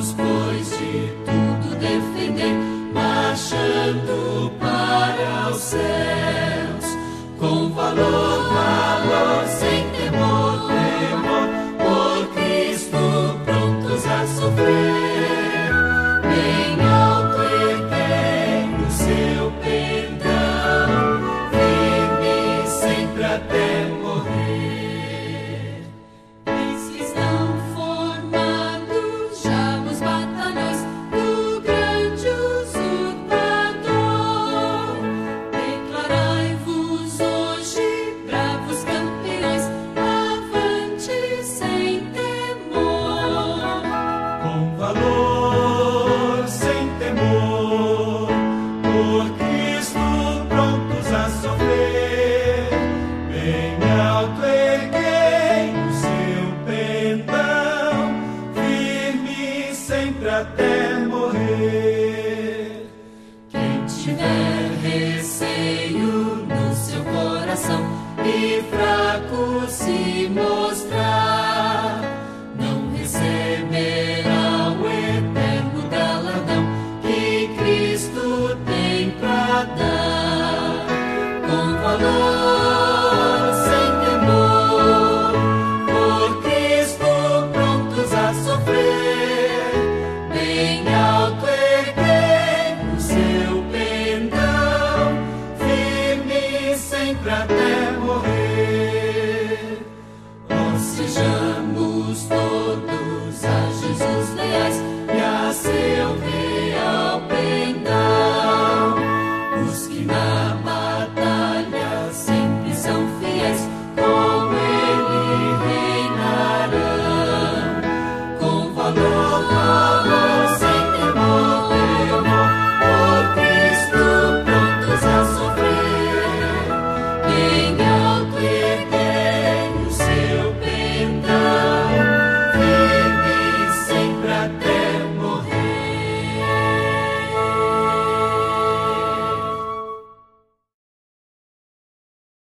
pois de tudo defender, marchando para os céus, com valor, valor, sem temor, temor, por Cristo prontos a sofrer, bem alto erguei o seu pendão, firme sempre até morrer. Eis que estão formados já os batalhões do grande usurpador. Declarai-vos hoje, bravos campeões, avante sem temor. Com valor, sem temor, por Cristo prontos a sofrer, bem alto erguei o seu pendão, firme sempre até morrer.